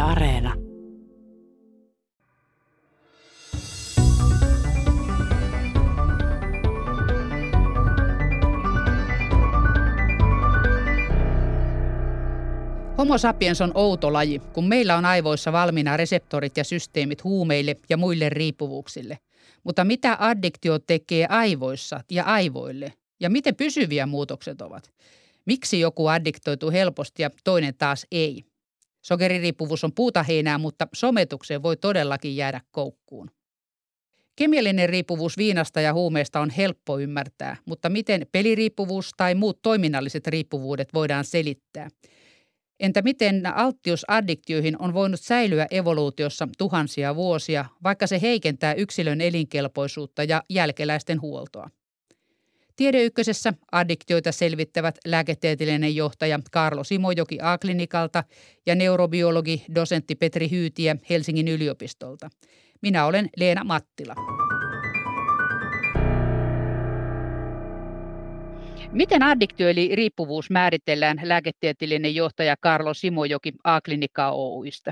Areena. Homo sapiens on outo laji, kun meillä on aivoissa valmiina reseptorit ja systeemit huumeille ja muille riippuvuuksille. Mutta mitä addiktio tekee aivoissa ja aivoille? Ja miten pysyviä muutokset ovat? Miksi joku addiktoituu helposti ja toinen taas ei? Sokeririippuvuus on puutaheinää, mutta sometukseen voi todellakin jäädä koukkuun. Kemiallinen riippuvuus viinasta ja huumeista on helppo ymmärtää, mutta miten peliriippuvuus tai muut toiminnalliset riippuvuudet voidaan selittää? Entä miten alttius addiktioihin on voinut säilyä evoluutiossa tuhansia vuosia, vaikka se heikentää yksilön elinkelpoisuutta ja jälkeläisten huoltoa? Tiede Ykkösessä addiktioita selvittävät lääketieteellinen johtaja Kaarlo Simojoki A-klinikalta ja neurobiologi dosentti Petri Hyytiä Helsingin yliopistolta. Minä olen Leena Mattila. Miten addiktio eli riippuvuus määritellään lääketieteellinen johtaja Kaarlo Simojoki A-klinikkaa Oy:stä?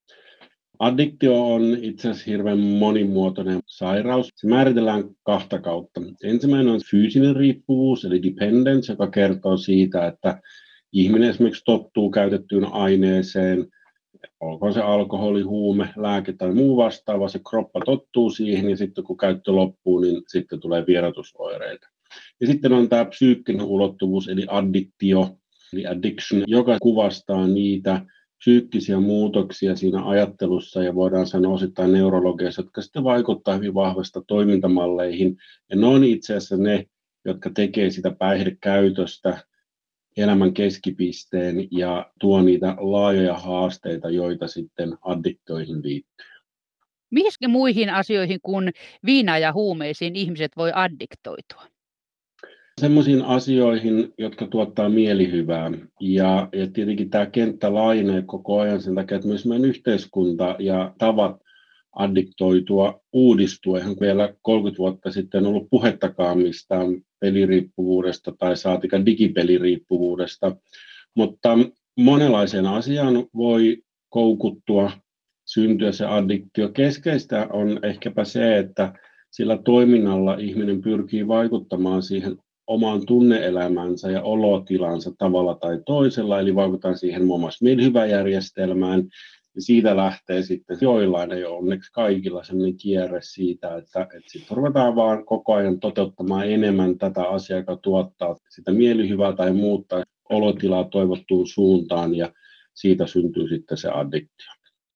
Addiktio on itse asiassa hirveän monimuotoinen sairaus. Se määritellään kahta kautta. Ensimmäinen on fyysinen riippuvuus eli dependence, joka kertoo siitä, että ihminen esimerkiksi tottuu käytettyyn aineeseen, olkoon se alkoholi, huume, lääke tai muu vastaava, se kroppa tottuu siihen ja sitten kun käyttö loppuu, niin sitten tulee vierotusoireita. Ja sitten on tämä psyykkinen ulottuvuus eli addiktio, eli addiction, joka kuvastaa niitä psyykkisiä muutoksia siinä ajattelussa ja voidaan sanoa osittain neurologiassa, jotka sitten vaikuttaa hyvin vahvasti toimintamalleihin. Ja ne on itse asiassa ne, jotka tekee sitä päihdekäytöstä elämän keskipisteen ja tuo niitä laajoja haasteita, joita sitten addiktioihin liittyy. Mihin muihin asioihin kuin viinaan ja huumeisiin ihmiset voi addiktoitua? Semmoisiin asioihin, jotka tuottaa mielihyvää. Ja tietenkin tämä kenttä laajenee koko ajan sen takia, että myös meidän yhteiskunta ja tavat addiktoitua uudistuu. Eihän vielä 30 vuotta sitten ollut puhettakaan mistään peliriippuvuudesta tai saatika digipeliriippuvuudesta. Mutta monenlaiseen asiaan voi koukuttua, syntyä se addiktio. Keskeistä on ehkäpä se, että sillä toiminnalla ihminen pyrkii vaikuttamaan siihen omaan tunne-elämänsä ja olotilansa tavalla tai toisella, eli vaikutaan siihen muun muassa mielihyväjärjestelmään, ja siitä lähtee sitten joillain, ei ole onneksi kaikilla sellainen kierre siitä, että sitten ruvetaan vaan koko ajan toteuttamaan enemmän tätä asiaa, joka tuottaa sitä mielihyvää tai muuttaa olotilaa toivottuun suuntaan, ja siitä syntyy sitten se addiktio.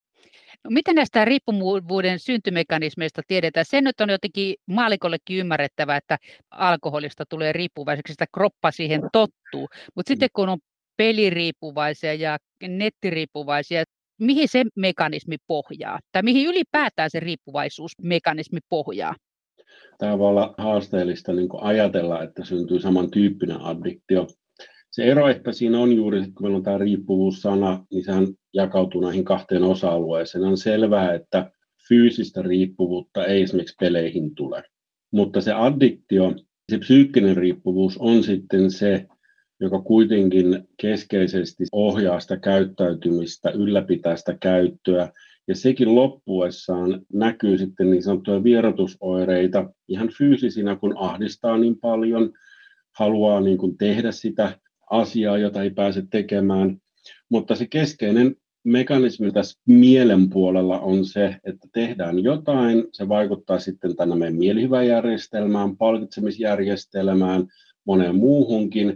No, miten näistä riippuvuuden syntymekanismeista tiedetään? Se nyt on jotenkin maallikollekin ymmärrettävä, että alkoholista tulee riippuvaiseksi, sitä kroppa siihen tottuu. Mutta sitten kun on peliriippuvaisia ja nettiriippuvaisia, mihin se mekanismi pohjaa? Tai mihin ylipäätään se riippuvaisuusmekanismi pohjaa? Tämä voi olla haasteellista niin kuin ajatella, että syntyy samantyyppinen addiktio. Se ero ehkä siinä on juuri, kun meillä on tämä riippuvuussana, niin sehän jakautuu näihin kahteen osa-alueeseen. On selvää, että fyysistä riippuvuutta ei esimerkiksi peleihin tule. Mutta se addiktio, se psyykkinen riippuvuus on sitten se, joka kuitenkin keskeisesti ohjaa sitä käyttäytymistä, ylläpitää sitä käyttöä. Ja sekin loppuessaan näkyy sitten niin sanottuja vierotusoireita ihan fyysisinä, kun ahdistaa niin paljon, haluaa niin kuin tehdä sitä asiaa, jota ei pääse tekemään. Mutta se keskeinen mekanismi tässä mielen puolella on se, että tehdään jotain, se vaikuttaa sitten tänne meidän mielihyväjärjestelmään, palkitsemisjärjestelmään, moneen muuhunkin.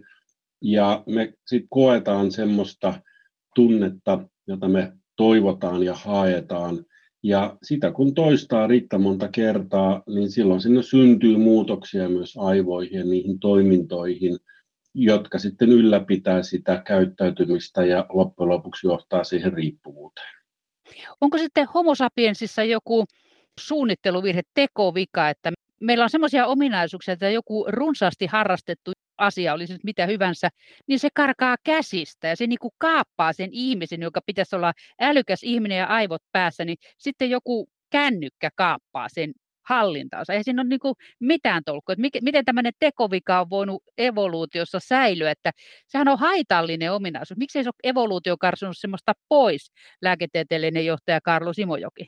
Ja me sitten koetaan semmoista tunnetta, jota me toivotaan ja haetaan. Ja sitä kun toistaa riittävän monta kertaa, niin silloin sinne syntyy muutoksia myös aivoihin ja niihin toimintoihin, jotka sitten ylläpitää sitä käyttäytymistä ja loppujen lopuksi johtaa siihen riippuvuuteen. Onko sitten Homo sapiensissa joku suunnitteluvirhe, tekovika, että meillä on semmoisia ominaisuuksia, että joku runsaasti harrastettu asia, olisi nyt mitä hyvänsä, niin se karkaa käsistä ja se niin kuin kaappaa sen ihmisen, joka pitäisi olla älykäs ihminen ja aivot päässä, niin sitten joku kännykkä kaappaa sen hallintaansa. Ei siinä ole niin kuin mitään tolkkua. Miten tämmöinen tekovika on voinut evoluutiossa säilyä, että sehän on haitallinen ominaisuus. Miksi ei se ole evoluutio karsonut semmoista pois, lääketieteellinen johtaja Kaarlo Simojoki?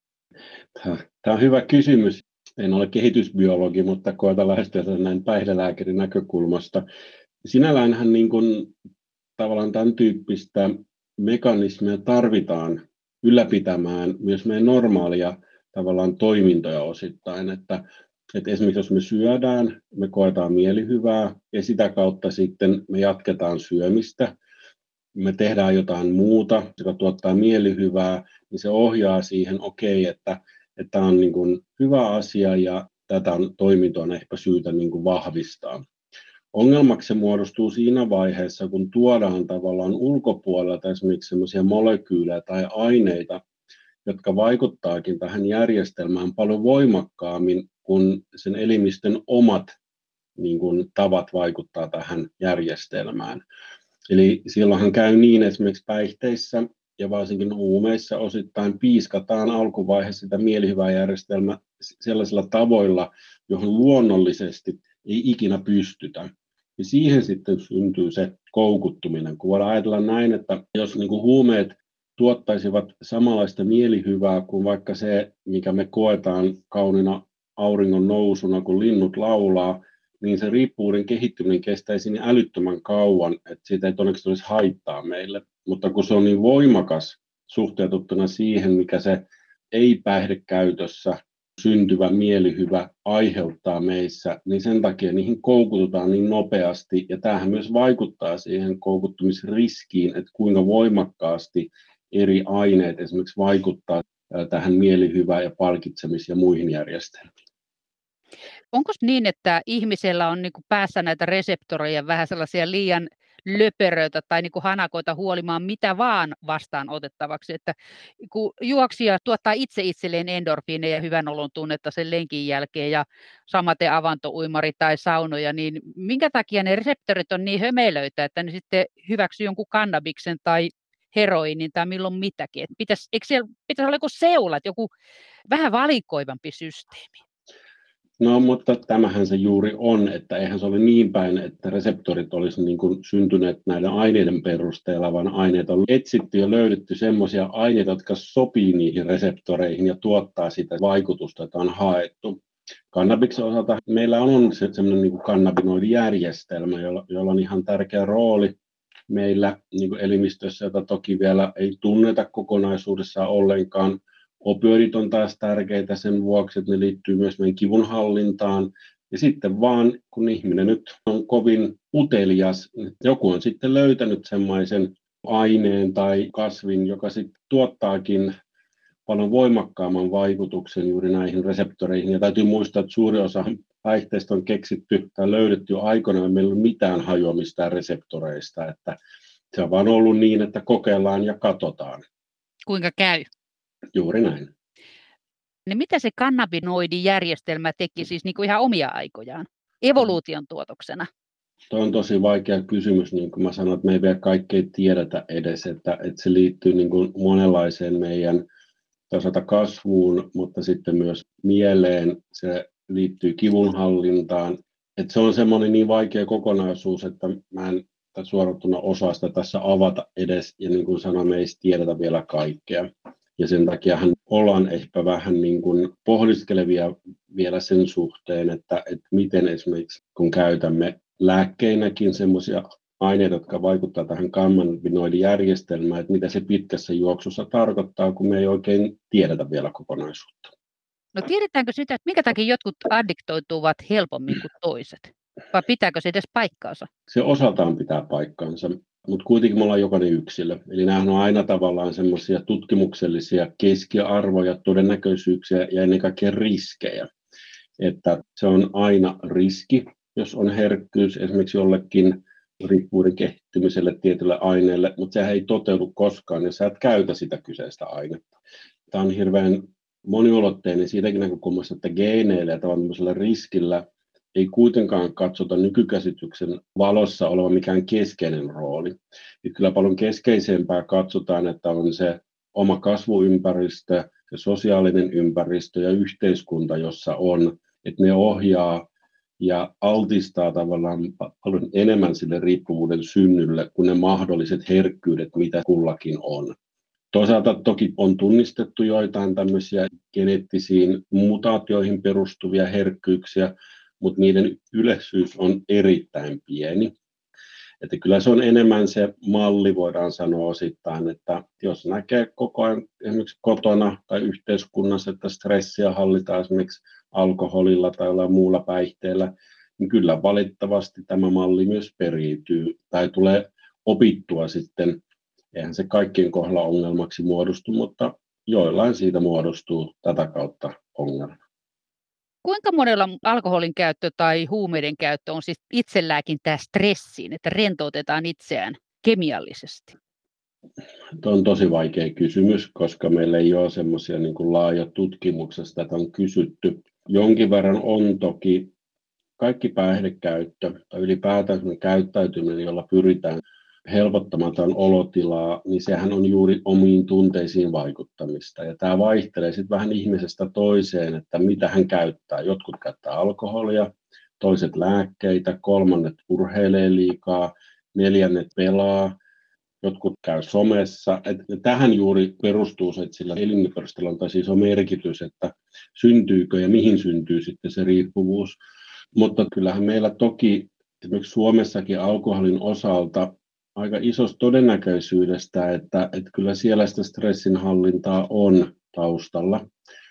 Tämä on hyvä kysymys. En ole kehitysbiologi, mutta koetan lähestyä näin päihdelääkärin näkökulmasta. Sinälläänhän niin kuin, tavallaan tämän tyyppistä mekanismia tarvitaan ylläpitämään myös meidän normaalia tavallaan toimintoja osittain, että esimerkiksi jos me syödään, me koetaan mielihyvää ja sitä kautta sitten me jatketaan syömistä, me tehdään jotain muuta, joka tuottaa mielihyvää, niin se ohjaa siihen, että tämä on niin kuin hyvä asia ja tätä toimintoa on ehkä syytä niin kuin vahvistaa. Ongelmaksi se muodostuu siinä vaiheessa, kun tuodaan tavallaan ulkopuolelta esimerkiksi sellaisia molekyylejä tai aineita, jotka vaikuttaakin tähän järjestelmään paljon voimakkaammin kuin sen elimistön omat niin kuin, tavat vaikuttaa tähän järjestelmään. Eli silloinhan käy niin esimerkiksi päihteissä ja varsinkin huumeissa osittain piiskataan alkuvaiheessa sitä mielihyvää järjestelmää sellaisilla tavoilla, johon luonnollisesti ei ikinä pystytä. Ja siihen sitten syntyy se koukuttuminen, kun voidaan ajatella näin, että jos niin kuin huumeet tuottaisivat samanlaista mielihyvää kuin vaikka se, mikä me koetaan kauniina auringon nousuna, kun linnut laulaa, niin se riippuvuuden kehittyminen kestäisi niin älyttömän kauan, että siitä ei todennäköisesti olisi haittaa meille. Mutta kun se on niin voimakas suhteutettuna siihen, mikä se ei-päihdekäytössä syntyvä mielihyvä aiheuttaa meissä, niin sen takia niihin koukututaan niin nopeasti. Ja tämähän myös vaikuttaa siihen koukuttumisriskiin, että kuinka voimakkaasti eri aineet esimerkiksi vaikuttaa tähän mielihyvään ja palkitsemis- ja muihin järjestelmiin. Onko niin, että ihmisellä on niin kuin päässä näitä reseptoreja vähän sellaisia liian löperöitä tai niin kuin hanakoita huolimaan mitä vaan vastaanotettavaksi, että kun juoksija tuottaa itselleen endorfiineja ja hyvän olon tunnetta sen lenkin jälkeen ja samaten avantouimari tai saunoja, niin minkä takia ne reseptorit on niin hömelöitä, että ne sitten hyväksyy jonkun kannabiksen tai heroinin tai milloin mitäkin. Eikö siellä pitäisi olla joku seulat, joku vähän valikoivampi systeemi? No, mutta tämähän se juuri on, että eihän se ole niin päin, että reseptorit olisi niin kuin syntyneet näiden aineiden perusteella, vaan aineita on etsitty ja löydetty semmoisia aineita, jotka sopii niihin reseptoreihin ja tuottaa sitä vaikutusta, jota on haettu. Kannabiksen osalta meillä on semmoinen niin kuin kannabinoidijärjestelmä, jolla on ihan tärkeä rooli meillä niin kuin elimistössä, jota toki vielä ei tunneta kokonaisuudessaan ollenkaan. Opioidit on taas tärkeitä sen vuoksi, että ne liittyy myös meidän kivunhallintaan. Ja sitten vaan, kun ihminen nyt on kovin utelias, joku on sitten löytänyt semmoisen aineen tai kasvin, joka sitten tuottaakin paljon voimakkaamman vaikutuksen juuri näihin reseptoreihin. Ja täytyy muistaa, että suuri osa päihteistä on keksitty tai löydetty jo aikoinaan, meillä ei ole mitään hajua mistään reseptoreista. Että se on vaan ollut niin, että kokeillaan ja katsotaan. Kuinka käy? Juuri näin. Niin mitä se kannabinoidijärjestelmä teki siis niin kuin ihan omia aikojaan, evoluution tuotoksena? Tuo on tosi vaikea kysymys, niin kuin mä sanoin, että me ei vielä kaikkea tiedetä edes, että se liittyy niin kuin monenlaiseen meidän toisaalta kasvuun, mutta sitten myös mieleen, se liittyy kivunhallintaan. Että se on semmoinen niin vaikea kokonaisuus, että mä en suorattuna osaa sitä tässä avata edes, ja niin kuin sanoin, me ei tiedetä vielä kaikkea. Ja sen takiahan ollaan ehkä vähän niin kuin pohdiskelevia vielä sen suhteen, että miten esimerkiksi kun käytämme lääkkeinäkin semmoisia aineita, jotka vaikuttavat tähän kannabinoidijärjestelmään, että mitä se pitkässä juoksussa tarkoittaa, kun me ei oikein tiedetä vielä kokonaisuutta. No tiedetäänkö sitä, että minkä takia jotkut addiktoituvat helpommin kuin toiset? Vai pitääkö se edes paikkaansa? Se osaltaan pitää paikkaansa, mutta kuitenkin me ollaan jokainen yksilö. Eli nämä on aina tavallaan semmoisia tutkimuksellisia keskiarvoja, todennäköisyyksiä ja ennen kaikkea riskejä. Että se on aina riski, jos on herkkyys esimerkiksi jollekin riippuvuuden kehittymiselle tietylle aineelle, mutta sehän ei toteudu koskaan, jos sä et käytä sitä kyseistä ainetta. Tämä on hirveän moniulotteinen siitäkin näkökulmasta, että geeneillä ja tämmöisellä riskillä ei kuitenkaan katsota nykykäsityksen valossa oleva mikään keskeinen rooli. Kyllä paljon keskeisempää katsotaan, että on se oma kasvuympäristö, se sosiaalinen ympäristö ja yhteiskunta, jossa on, että ne ohjaa ja altistaa tavallaan paljon enemmän sille riippuvuuden synnylle kuin ne mahdolliset herkkyydet, mitä kullakin on. Toisaalta toki on tunnistettu joitain tämmöisiä geneettisiin mutaatioihin perustuvia herkkyyksiä, mutta niiden yleisyys on erittäin pieni. Että kyllä se on enemmän se malli, voidaan sanoa osittain, että jos näkee koko ajan esimerkiksi kotona tai yhteiskunnassa, että stressiä hallitaan esimerkiksi alkoholilla tai jollain muulla päihteellä, niin kyllä valitettavasti tämä malli myös periytyy tai tulee opittua sitten. Eihän se kaikkien kohdalla ongelmaksi muodostu, mutta joillain siitä muodostuu tätä kautta ongelma. Kuinka monella alkoholin käyttö tai huumeiden käyttö on siis itselääkintää stressiin, että rentoutetaan itseään kemiallisesti? Tuo on tosi vaikea kysymys, koska meillä ei ole semmoisia niin kuin laaja tutkimuksesta, että on kysytty. Jonkin verran on toki kaikki päihdekäyttö tai ylipäätään käyttäytyminen, jolla pyritään helpottamaan tämän olotilaa, niin sehän on juuri omiin tunteisiin vaikuttamista. Ja tämä vaihtelee sitten vähän ihmisestä toiseen, että mitä hän käyttää. Jotkut käyttää alkoholia, toiset lääkkeitä, kolmannet urheilee liikaa, neljännet pelaa, jotkut käy somessa. Tähän juuri perustuu se, että sillä elinympäristöllä on taas iso merkitys, että syntyykö ja mihin syntyy sitten se riippuvuus. Mutta kyllähän meillä toki esimerkiksi Suomessakin alkoholin osalta aika isosta todennäköisyydestä, että kyllä siellä sitä stressinhallintaa on taustalla.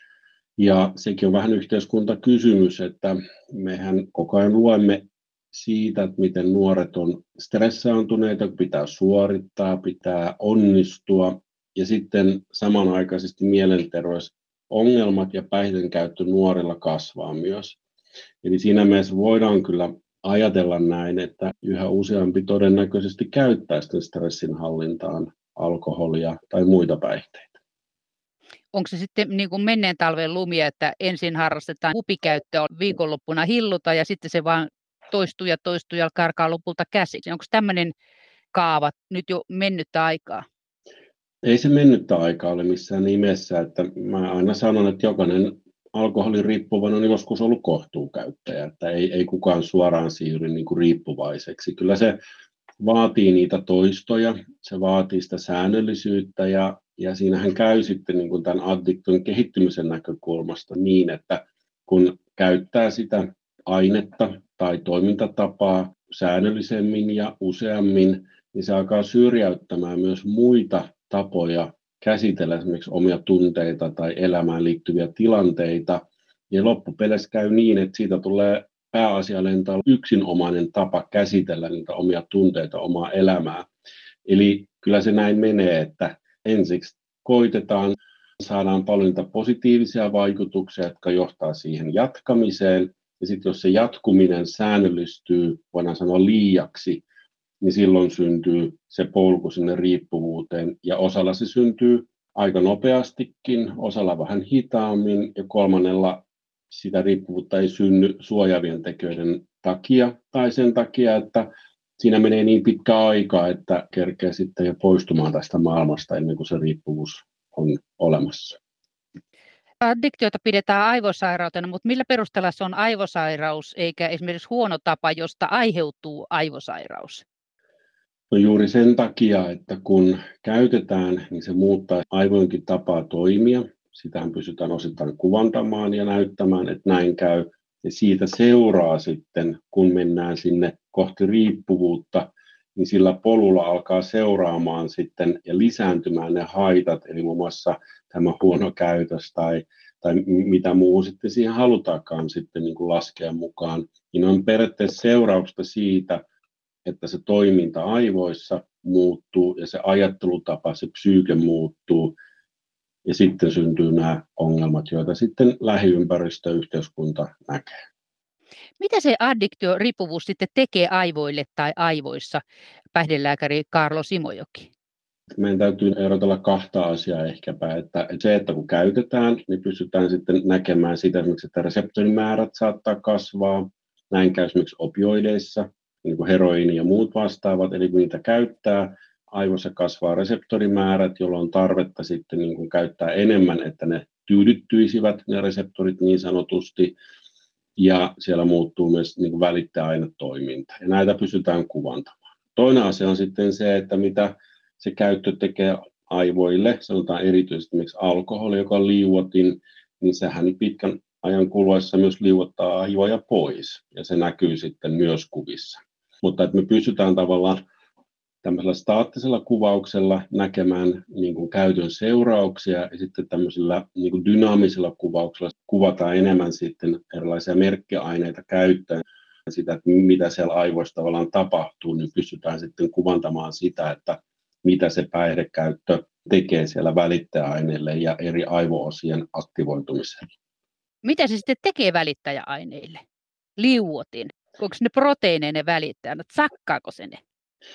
Ja sekin on vähän yhteiskuntakysymys, että mehän koko ajan luemme siitä, että miten nuoret on stressaantuneita, pitää suorittaa, pitää onnistua. Ja sitten samanaikaisesti mielenterveysongelmat ja päihteiden käyttö nuorilla kasvaa myös. Eli siinä mielessä voidaan kyllä ajatella näin, että yhä useampi todennäköisesti käyttää sitten stressinhallintaan alkoholia tai muita päihteitä. Onko se sitten niin kuin menneen talven lumia, että ensin harrastetaan hupikäyttöä, viikonloppuna hilluta ja sitten se vaan toistuu ja karkaa lopulta käsiksi? Onko tämmöinen kaava nyt jo mennyttä aikaa? Ei se mennyttä aikaa ole missään nimessä. Että mä aina sanon, että jokainen alkoholiriippuvainen on joskus ollut kohtuukäyttäjä, että ei kukaan suoraan siirry niin kuin riippuvaiseksi. Kyllä se vaatii niitä toistoja, se vaatii sitä säännöllisyyttä ja siinähän käy sitten niin kuin tämän addiktion kehittymisen näkökulmasta niin, että kun käyttää sitä ainetta tai toimintatapaa säännöllisemmin ja useammin, niin se alkaa syrjäyttämään myös muita tapoja käsitellä esimerkiksi omia tunteita tai elämään liittyviä tilanteita. Ja loppupeleissä käy niin, että siitä tulee pääasiallinen yksinomainen tapa käsitellä niitä omia tunteita, omaa elämää. Eli kyllä se näin menee, että ensiksi koitetaan, saadaan paljon niitä positiivisia vaikutuksia, jotka johtaa siihen jatkamiseen. Ja sitten jos se jatkuminen säännöllistyy, voidaan sanoa liiaksi, niin silloin syntyy se polku sinne riippuvuuteen. Ja osalla se syntyy aika nopeastikin, osalla vähän hitaammin ja kolmannella sitä riippuvuutta ei synny suojaavien tekijöiden takia tai sen takia, että siinä menee niin pitkä aika, että kerkeä sitten jo poistumaan tästä maailmasta ennen kuin se riippuvuus on olemassa. Addiktiota pidetään aivosairautena, mutta millä perusteella se on aivosairaus eikä esimerkiksi huono tapa, josta aiheutuu aivosairaus? No juuri sen takia, että kun käytetään, niin se muuttaa aivojenkin tapaa toimia. Sitähän pystytään osittain kuvantamaan ja näyttämään, että näin käy. Ja siitä seuraa sitten, kun mennään sinne kohti riippuvuutta, niin sillä polulla alkaa seuraamaan sitten ja lisääntymään ne haitat, eli muun muassa tämä huono käytös tai mitä muu sitten siihen halutaankaan sitten niin kuin laskea mukaan. Niin on periaatteessa seurausta siitä, että se toiminta aivoissa muuttuu ja se ajattelutapa, se psyyke muuttuu ja sitten syntyy nämä ongelmat, joita sitten lähiympäristö ja yhteiskunta näkee. Mitä se addiktio-riippuvuus sitten tekee aivoille tai aivoissa, päihdelääkäri Kaarlo Simojoki? Meidän täytyy erotella kahta asiaa ehkäpä, että se, että kun käytetään, niin pystytään sitten näkemään sitä esimerkiksi, että reseptorimäärät saattaa kasvaa. Näin käy esimerkiksi opioideissa, niin kuin heroiini ja muut vastaavat, eli kun niitä käyttää, aivoissa kasvaa reseptorimäärät, jolloin on tarvetta sitten niin kuin käyttää enemmän, että ne tyydyttyisivät ne reseptorit niin sanotusti, ja siellä muuttuu myös niin kuin välittäjäainetoiminta, ja näitä pystytään kuvantamaan. Toinen asia on sitten se, että mitä se käyttö tekee aivoille, sanotaan erityisesti miksi alkoholi, joka on liuotin, niin sehän pitkän ajan kuluessa myös liuottaa aivoja pois, ja se näkyy sitten myös kuvissa. Mutta että me pystytään tavallaan tämmöisellä staattisella kuvauksella näkemään niin kuin käytön seurauksia, ja sitten tämmöisellä niin kuin dynaamisella kuvauksella kuvataan enemmän sitten erilaisia merkkiaineita käyttäen sitä, että mitä siellä aivoissa tavallaan tapahtuu, niin pystytään sitten kuvantamaan sitä, että mitä se päihdekäyttö tekee siellä välittäjäaineille ja eri aivoosien aktivoitumiselle. Mitä se sitten tekee välittäjäaineille? Liuotin. Onko ne proteiineinen välittäjät? Sakkaako se ne?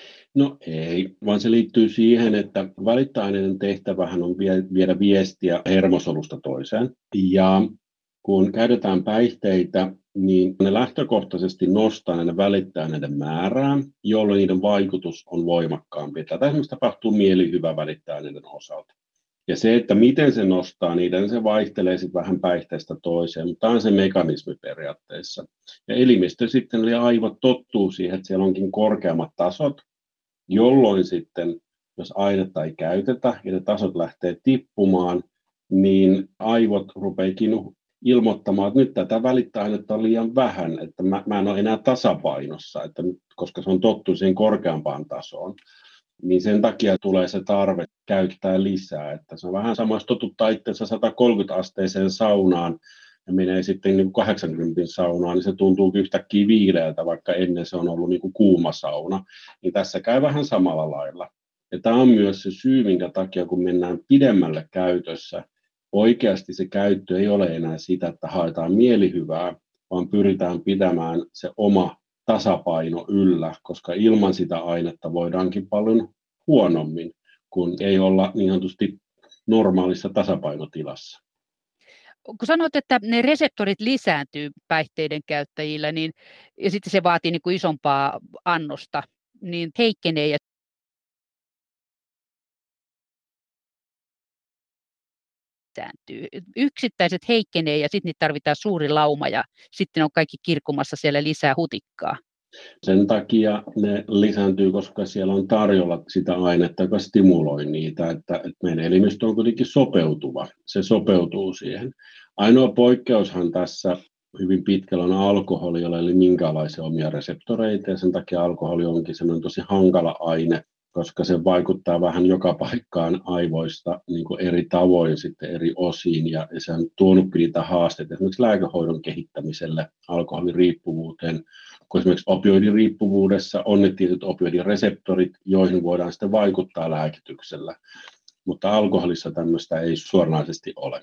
No ei, vaan se liittyy siihen, että välittäjäaineiden tehtävähän on viedä viestiä hermosolusta toiseen. Ja kun käytetään päihteitä, niin ne lähtökohtaisesti nostaa näiden välittäjäaineiden määrää, jolloin niiden vaikutus on voimakkaampi. Tätä esimerkiksi tapahtuu mielihyvä välittäjäaineiden osalta. Ja se, että miten se nostaa niitä, se vaihtelee sitten vähän päihteestä toiseen, mutta tämä on se mekanismi periaatteessa. Ja elimistö sitten, eli aivot tottuu siihen, että siellä onkin korkeammat tasot, jolloin sitten, jos ainetta ei käytetä ja ne tasot lähtee tippumaan, niin aivot rupeakin ilmoittamaan, että nyt tätä välittäjäainetta on liian vähän, että mä en ole enää tasapainossa, että nyt, koska se on tottu siihen korkeampaan tasoon, niin sen takia tulee se tarve käyttää lisää. Että se on vähän sama, jos totuttaa itsensä 130-asteiseen saunaan ja menee sitten niin 80 saunaan, niin se tuntuu yhtäkkiä viileältä, vaikka ennen se on ollut niin kuin kuuma sauna. Niin tässä käy vähän samalla lailla. Ja tämä on myös se syy, minkä takia kun mennään pidemmälle käytössä, oikeasti se käyttö ei ole enää sitä, että haetaan mielihyvää, vaan pyritään pitämään se oma tasapaino yllä, koska ilman sitä ainetta voidaankin paljon huonommin, kun ei olla niin sanotusti normaalissa tasapainotilassa. Kun sanot, että ne reseptorit lisääntyy päihteiden käyttäjillä, niin, ja sitten se vaatii niin kuin isompaa annosta, niin heikkenee ja lisääntyy. Yksittäiset heikkenee ja sitten niitä tarvitaan suuri lauma ja sitten on kaikki kirkumassa siellä lisää hutikkaa. Sen takia ne lisääntyy, koska siellä on tarjolla sitä ainetta, joka stimuloi niitä, että meidän elimistö on kuitenkin sopeutuva. Se sopeutuu siihen. Ainoa poikkeushan tässä hyvin pitkällä on alkoholi, jolla ei ole minkäänlaisia omia reseptoreita, ja sen takia alkoholi onkin semmoinen tosi hankala aine, koska se vaikuttaa vähän joka paikkaan aivoista niin kuin eri tavoin sitten eri osiin, ja se on tuonut niitä haasteita esimerkiksi lääkehoidon kehittämiselle alkoholiriippuvuuteen, kun esimerkiksi opioidiriippuvuudessa on ne tietyt opioidireseptorit, joihin voidaan sitten vaikuttaa lääkityksellä, mutta alkoholissa tämmöistä ei suoranaisesti ole.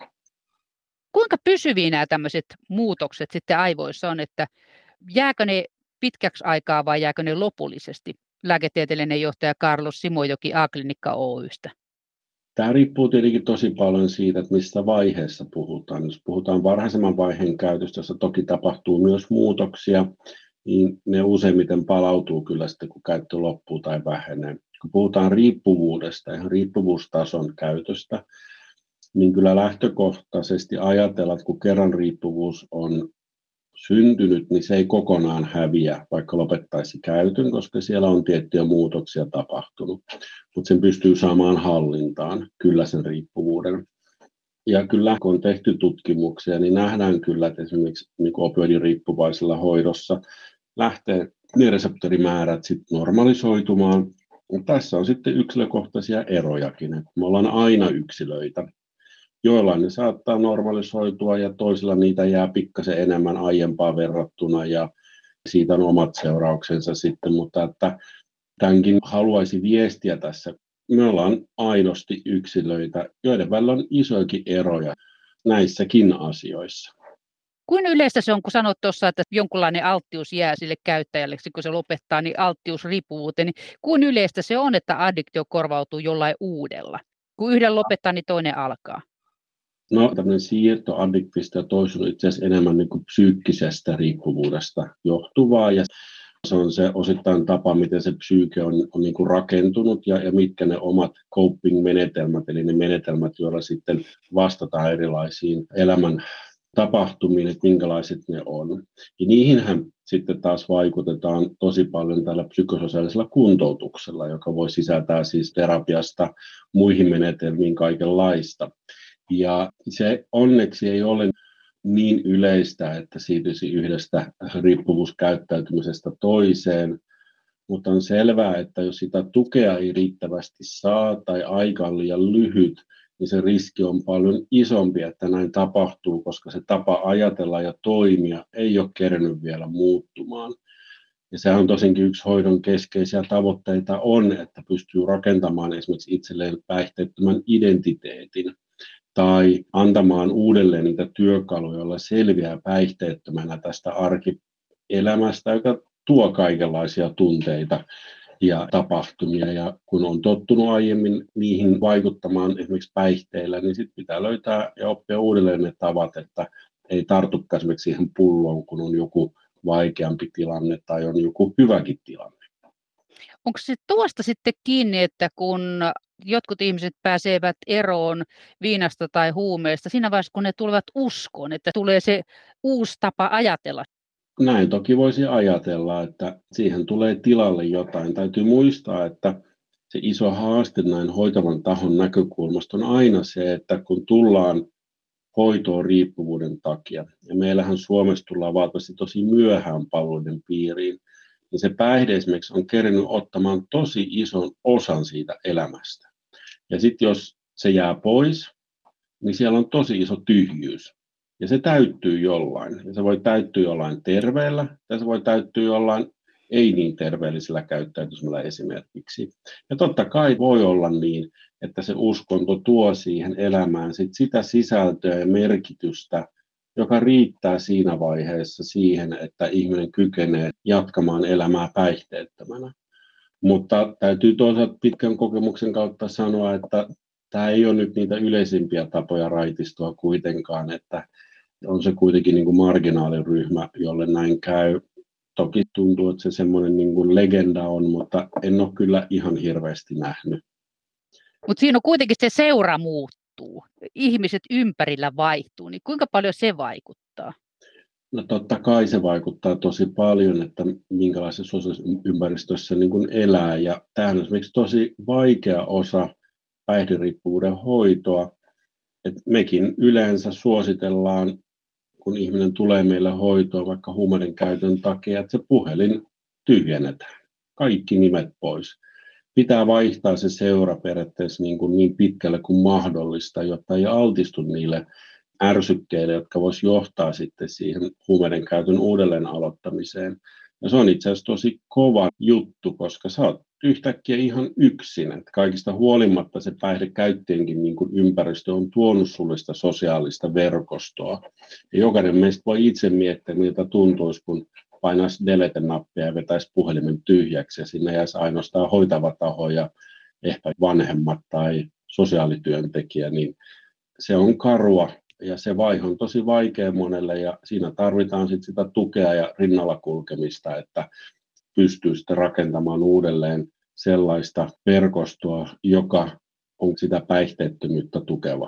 Kuinka pysyviä nämä tämmöiset muutokset sitten aivoissa on, että jääkö ne pitkäksi aikaa vai jääkö ne lopullisesti? Lääketieteellinen johtaja Carlos Simojoki A-klinikka Oy:stä. Tämä riippuu tietenkin tosi paljon siitä, että mistä vaiheessa puhutaan. Jos puhutaan varhaisemman vaiheen käytöstä, jossa toki tapahtuu myös muutoksia, niin ne useimmiten palautuu kyllä sitten, kun käyttö loppuu tai vähenee. Kun puhutaan riippuvuudesta ja riippuvuustason käytöstä, niin kyllä lähtökohtaisesti ajatellaan, että kun kerran riippuvuus on syntynyt, niin se ei kokonaan häviä, vaikka lopettaisi käytön, koska siellä on tiettyjä muutoksia tapahtunut. Mutta sen pystyy saamaan hallintaan, kyllä sen riippuvuuden. Ja kyllä, kun on tehty tutkimuksia, niin nähdään kyllä, että esimerkiksi niin opioidiriippuvaisella hoidossa lähtee ne reseptorimäärät sitten normalisoitumaan. Tässä on sitten yksilökohtaisia erojakin, että me ollaan aina yksilöitä. Joillain ne saattaa normalisoitua ja toisilla niitä jää pikkasen enemmän aiempaan verrattuna ja siitä on omat seurauksensa sitten, mutta että tämänkin haluaisi viestiä tässä. Me ollaan aidosti yksilöitä, joiden välillä on isoikin eroja näissäkin asioissa. Kuinka yleistä se on, kun sanot tuossa, että jonkunlainen alttius jää sille käyttäjälle, kun se lopettaa, niin alttius riippuvuuteen, niin kuinka yleistä se on, että addiktio korvautuu jollain uudella? Kun yhden lopettaa, niin toinen alkaa. No, tämmöinen siirto addiktista ja toisella itse asiassa enemmän niin kuin psyykkisestä riippuvuudesta johtuvaa. Ja Se on se osittain tapa, miten se psyyke on niin kuin rakentunut ja mitkä ne omat coping-menetelmät, eli ne menetelmät, joilla sitten vastataan erilaisiin elämän tapahtumiin, että minkälaiset ne on. Ja niihinhän sitten taas vaikutetaan tosi paljon tällä psykososiaalisella kuntoutuksella, joka voi sisältää siis terapiasta muihin menetelmiin kaikenlaista. Ja se onneksi ei ole niin yleistä, että siirtyisi yhdestä riippuvuuskäyttäytymisestä toiseen, mutta on selvää, että jos sitä tukea ei riittävästi saa tai aika on liian lyhyt, niin se riski on paljon isompi, että näin tapahtuu, koska se tapa ajatella ja toimia ei ole kerennyt vielä muuttumaan. Ja sehän on tosinkin yksi hoidon keskeisiä tavoitteita on, että pystyy rakentamaan esimerkiksi itselleen päihteettömän identiteetin tai antamaan uudelleen niitä työkaluja, joilla selviää päihteettömänä tästä arkielämästä, joka tuo kaikenlaisia tunteita ja tapahtumia. Ja kun on tottunut aiemmin niihin vaikuttamaan esimerkiksi päihteillä, niin sitten pitää löytää ja oppia uudelleen ne tavat, että ei tartukaan esimerkiksi siihen pulloon, kun on joku vaikeampi tilanne tai on joku hyväkin tilanne. Onko se tuosta sitten kiinni, että kun jotkut ihmiset pääsevät eroon viinasta tai huumeesta siinä vaiheessa, kun ne tulevat uskoon, että tulee se uusi tapa ajatella? Näin toki voisi ajatella, että siihen tulee tilalle jotain. Täytyy muistaa, että se iso haaste näin hoitavan tahon näkökulmasta on aina se, että kun tullaan hoitoon riippuvuuden takia, ja meillähän Suomessa tullaan valtavasti tosi myöhään palveluiden piiriin, niin se päihde esimerkiksi on kerennyt ottamaan tosi ison osan siitä elämästä. Ja sitten jos se jää pois, niin siellä on tosi iso tyhjyys. Ja se täyttyy jollain. Ja se voi täyttyä jollain terveellä, ja se voi täyttyä jollain ei niin terveellisellä käyttäytymisellä esimerkiksi. Ja totta kai voi olla niin, että se uskonto tuo siihen elämään sitä sisältöä ja merkitystä, joka riittää siinä vaiheessa siihen, että ihminen kykenee jatkamaan elämää päihteettömänä. Mutta täytyy toisaalta pitkän kokemuksen kautta sanoa, että tämä ei ole nyt niitä yleisimpiä tapoja raitistua kuitenkaan, että on se kuitenkin niin kuin marginaaliryhmä, jolle näin käy. Toki tuntuu, että se semmoinen niin kuin legenda on, mutta en ole kyllä ihan hirveästi nähnyt. Mutta siinä on kuitenkin se seura muuttuu, ihmiset ympärillä vaihtuu, niin kuinka paljon se vaikuttaa? No totta kai se vaikuttaa tosi paljon, että minkälaisessa sosiaalisessa ympäristössä niin kuin elää. Ja tämähän on esimerkiksi tosi vaikea osa päihderiippuvuuden hoitoa. Et mekin yleensä suositellaan, kun ihminen tulee meille hoitoon vaikka huumeiden käytön takia, että se puhelin tyhjennetään. Kaikki nimet pois. Pitää vaihtaa se seura periaatteessa niin pitkälle kuin mahdollista, jotta ei altistu niille ärsykkeille, jotka voisi johtaa sitten siihen huumeiden käytön uudelleen aloittamiseen. Ja se on itse asiassa tosi kova juttu, koska sä oot yhtäkkiä ihan yksin. Että kaikista huolimatta se päihdekäyttäjienkin niin kuin ympäristö on tuonut sulle sitä sosiaalista verkostoa. Ja jokainen meistä voi itse miettiä, miltä tuntuisi, kun painaisi delete-nappia ja vetäisi puhelimen tyhjäksi. Ja sinne jäisi ainoastaan hoitava taho ja ehkä vanhemmat tai sosiaalityöntekijä. Niin se on karua. Ja se vaihe on tosi vaikea monelle ja siinä tarvitaan sitten sitä tukea ja rinnalla kulkemista, että pystyy sitten rakentamaan uudelleen sellaista verkostoa, joka on sitä päihteettömyyttä tukevaa.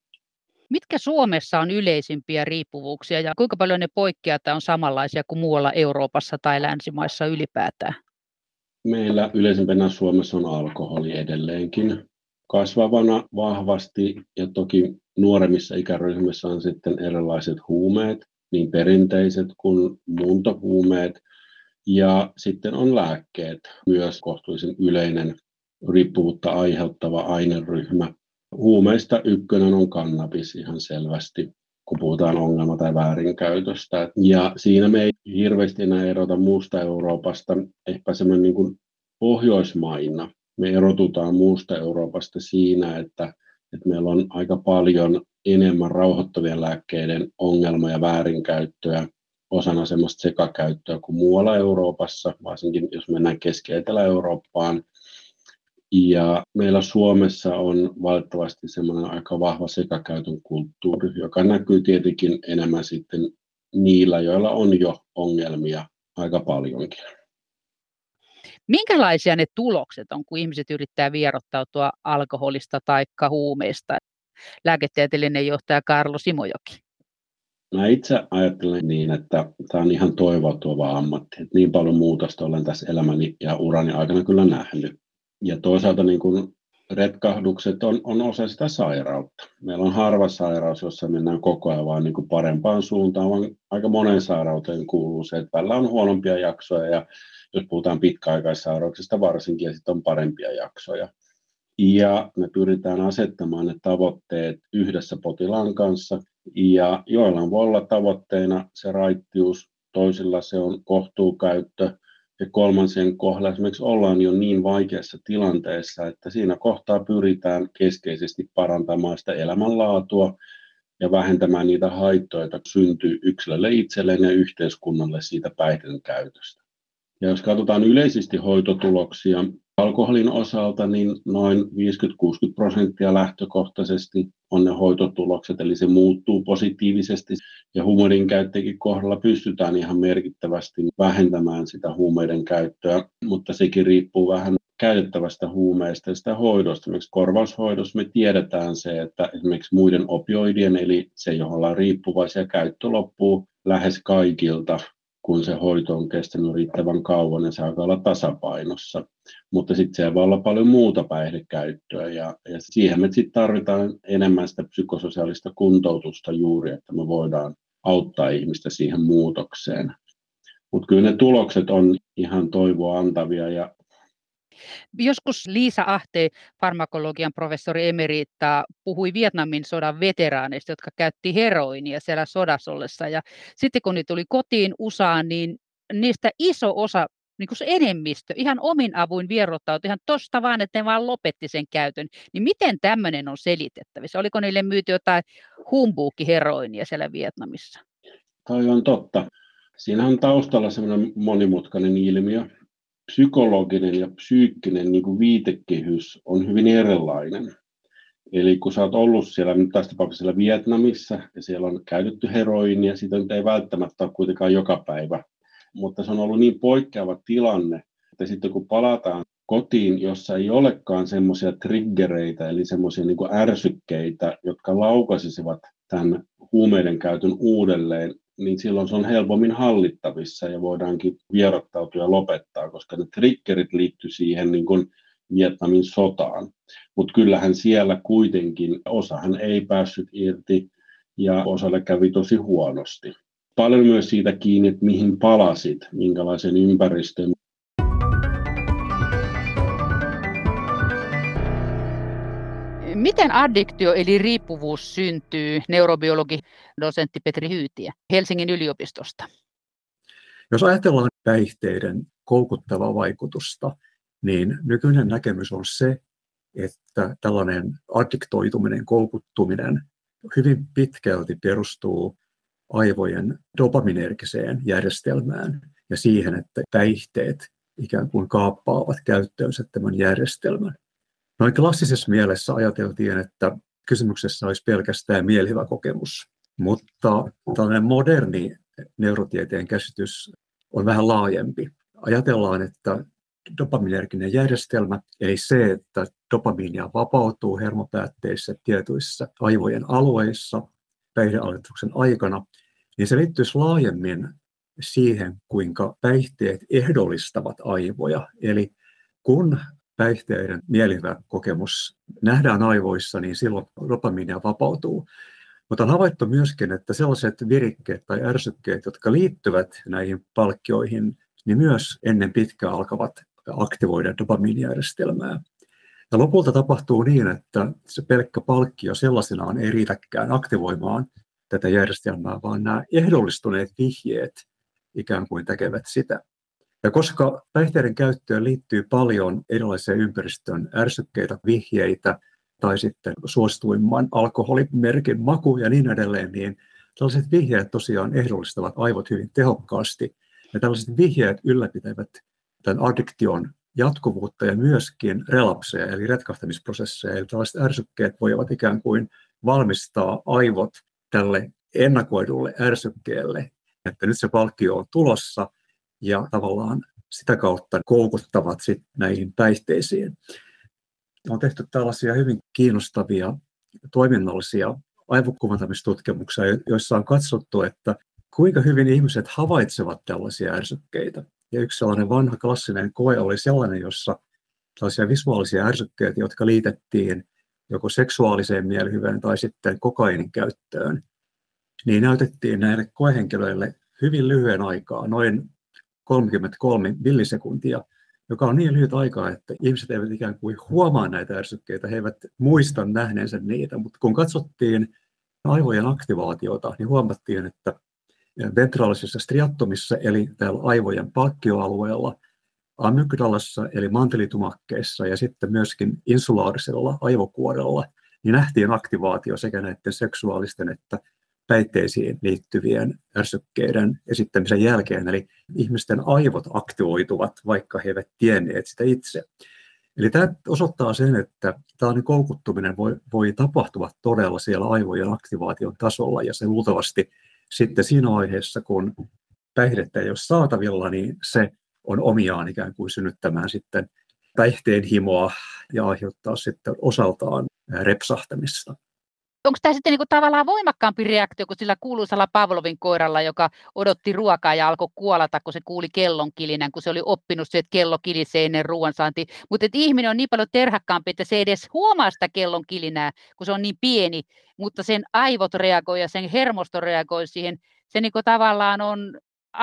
Mitkä Suomessa on yleisimpiä riippuvuuksia ja kuinka paljon ne poikkeavat on samanlaisia kuin muualla Euroopassa tai länsimaissa ylipäätään? Meillä yleisimpänä Suomessa on alkoholi edelleenkin. Kasvavana vahvasti ja toki nuoremmissa ikäryhmissä on sitten erilaiset huumeet, niin perinteiset kuin muuntohuumeet. Ja sitten on lääkkeet, myös kohtuullisen yleinen riippuvuutta aiheuttava aineryhmä. Huumeista ykkönen on kannabis ihan selvästi, kun puhutaan ongelma- tai väärinkäytöstä. Ja siinä me ei hirveästi enää erota muusta Euroopasta, ehkä semmoinen niin kuin Pohjoismaina. Me erotutaan muusta Euroopasta siinä, että meillä on aika paljon enemmän rauhoittavien lääkkeiden ongelma- ja väärinkäyttöä osana semmoista sekakäyttöä kuin muualla Euroopassa, varsinkin jos mennään Keski- ja Etelä-Eurooppaan. Ja meillä Suomessa on valitettavasti semmoinen aika vahva sekakäytön kulttuuri, joka näkyy tietenkin enemmän sitten niillä, joilla on jo ongelmia aika paljonkin. Minkälaisia ne tulokset on, kun ihmiset yrittää vierottautua alkoholista tai huumeista? Lääketieteellinen johtaja Kaarlo Simojoki. Mä itse ajattelen niin, että tämä on ihan toivottava ammatti. Että niin paljon muutosta olen tässä elämäni ja urani aikana kyllä nähnyt. Ja toisaalta niin kun retkahdukset on osa sitä sairautta. Meillä on harva sairaus, jossa mennään koko ajan vaan niin kuin parempaan suuntaan, vaan aika monen sairauteen kuuluu se, että välillä on huonompia jaksoja ja jos puhutaan pitkäaikaissairauksista varsinkin, ja sitten on parempia jaksoja. Ja me pyritään asettamaan ne tavoitteet yhdessä potilaan kanssa, ja joilla voi olla tavoitteena se raittius, toisilla se on kohtuukäyttö, ja kolmansien kohdalla esimerkiksi ollaan jo niin vaikeassa tilanteessa, että siinä kohtaa pyritään keskeisesti parantamaan sitä elämänlaatua ja vähentämään niitä haittoja, joita syntyy yksilölle itselleen ja yhteiskunnalle siitä päihdön käytöstä. Ja jos katsotaan yleisesti hoitotuloksia alkoholin osalta, niin noin 50-60% lähtökohtaisesti on ne hoitotulokset, eli se muuttuu positiivisesti. Ja huumeiden käyttäjänkin kohdalla pystytään ihan merkittävästi vähentämään sitä huumeiden käyttöä, mutta sekin riippuu vähän käytettävästä huumeista ja sitä hoidosta. Esimerkiksi korvaushoidossa me tiedetään se, että esimerkiksi muiden opioidien, eli se, johon ollaan riippuvaisia, käyttö loppuu lähes kaikilta, kun se hoito on kestänyt riittävän kauan ja se alkaa olla tasapainossa. Mutta sitten siellä voi olla paljon muuta päihdekäyttöä ja siihen me sitten tarvitaan enemmän sitä psykososiaalista kuntoutusta juuri, että me voidaan auttaa ihmistä siihen muutokseen. Mutta kyllä ne tulokset on ihan toivoa antavia. Joskus Liisa Ahte, farmakologian professori emerita, puhui Vietnamin sodan veteraaneista, jotka käytti heroinia siellä sodassa ollessa. Ja sitten kun ne tuli kotiin USAan, niin niistä iso osa, niin kuin se enemmistö, ihan omin avuin vierottautui ihan tosta vaan, että ne vaan lopetti sen käytön. Niin miten tämmöinen on selitettävissä? Oliko niille myyty jotain humbuukiheroinia siellä Vietnamissa? Toi on totta. Siinä on taustalla semmoinen monimutkainen ilmiö. Psykologinen ja psyykkinen niin kuin viitekehys on hyvin erilainen. Eli kun sä oot ollut siellä, nyt tässä tapauksessa siellä Vietnamissa, ja siellä on käytetty heroinia, sitä nyt ei välttämättä ole kuitenkaan joka päivä. Mutta se on ollut niin poikkeava tilanne, että sitten kun palataan kotiin, jossa ei olekaan semmoisia triggereitä, eli semmoisia niin kuin ärsykkeitä, jotka laukaisisivat tämän huumeiden käytön uudelleen, niin silloin se on helpommin hallittavissa ja voidaankin vierottautua ja lopettaa, koska ne triggerit liittyy siihen niin kuin Vietnamin sotaan. Mutta kyllähän siellä kuitenkin osahan ei päässyt irti ja osalle kävi tosi huonosti. Paljon myös siitä kiinni, että mihin palasit, minkälaisen ympäristön. Miten addiktio eli riippuvuus syntyy, neurobiologi dosentti Petri Hyytiä Helsingin yliopistosta? Jos ajatellaan päihteiden koukuttavaa vaikutusta, niin nykyinen näkemys on se, että tällainen addiktoituminen, koukuttuminen hyvin pitkälti perustuu aivojen dopaminergiseen järjestelmään ja siihen, että päihteet ikään kuin kaappaavat käyttöönsä tämän järjestelmän. Noin klassisessa mielessä ajateltiin, että kysymyksessä olisi pelkästään mielihyvä kokemus, mutta tällainen moderni neurotieteen käsitys on vähän laajempi. Ajatellaan, että dopaminerginen järjestelmä, eli se, että dopamiinia vapautuu hermopäätteissä tietyissä aivojen alueissa päihdealituksen aikana, niin se liittyisi laajemmin siihen, kuinka päihteet ehdollistavat aivoja. Eli kun päihteiden mielihyväkokemus nähdään aivoissa, niin silloin dopamiinia vapautuu. Mutta on havaittu myöskin, että sellaiset virikkeet tai ärsykkeet, jotka liittyvät näihin palkkioihin, niin myös ennen pitkää alkavat aktivoida dopamiinijärjestelmää. Ja lopulta tapahtuu niin, että se pelkkä palkkio sellaisenaan ei riitäkään aktivoimaan tätä järjestelmää, vaan nämä ehdollistuneet vihjeet ikään kuin tekevät sitä. Ja koska päihteiden käyttöön liittyy paljon erilaisia ympäristön ärsykkeitä, vihjeitä tai sitten suosituimman alkoholimerkin maku ja niin edelleen, niin tällaiset vihjeet tosiaan ehdollistavat aivot hyvin tehokkaasti. Ja tällaiset vihjeet ylläpitävät tämän addiktion jatkuvuutta ja myöskin relapseja, eli retkahtamisprosesseja. Eli tällaiset ärsykkeet voivat ikään kuin valmistaa aivot tälle ennakoidulle ärsykkeelle, että nyt se palkkio on tulossa ja tavallaan sitä kautta koukuttavat sit näihin päihteisiin. On tehty tällaisia hyvin kiinnostavia toiminnallisia aivokuvantamistutkimuksia, joissa on katsottu, että kuinka hyvin ihmiset havaitsevat tällaisia ärsykkeitä. Ja yksi sellainen vanha klassinen koe oli sellainen, jossa tällaisia visuaalisia ärsykkeitä, jotka liitettiin joko seksuaaliseen mielihyvään tai sitten kokainin käyttöön, niin näytettiin näille koehenkilöille hyvin lyhyen aikaa, noin 33 millisekuntia, joka on niin lyhyt aikaa, että ihmiset eivät ikään kuin huomaa näitä ärsykkeitä, he eivät muista nähneensä niitä, mutta kun katsottiin aivojen aktivaatiota, niin huomattiin, että ventraalisessa striatomissa, eli täällä aivojen palkkioalueella, amygdalassa, eli mantelitumakkeessa ja sitten myöskin insulaarisella aivokuorella, niin nähtiin aktivaatio sekä näiden seksuaalisten että päihteisiin liittyvien ärsykkeiden esittämisen jälkeen. Eli ihmisten aivot aktivoituvat, vaikka he eivät tienneet sitä itse. Eli tämä osoittaa sen, että tällainen koukuttuminen voi tapahtua todella siellä aivojen aktivaation tasolla, ja se luultavasti sitten siinä vaiheessa, kun päihdettä ei ole saatavilla, niin se on omiaan ikään kuin synnyttämään sitten päihteen himoa ja aiheuttaa sitten osaltaan repsahtamista. Onko tämä sitten niinku tavallaan voimakkaampi reaktio kuin sillä kuuluisalla Pavlovin koiralla, joka odotti ruokaa ja alkoi kuolata, kun se kuuli kellon kilinän, kun se oli oppinut se, että kello kilisee ennen ruoansaantia. Mutta ihminen on niin paljon terhakkaampi, että se ei edes huomaa sitä kellon kilinää, kun se on niin pieni, mutta sen aivot reagoi ja sen hermosto reagoi siihen. Se niinku tavallaan on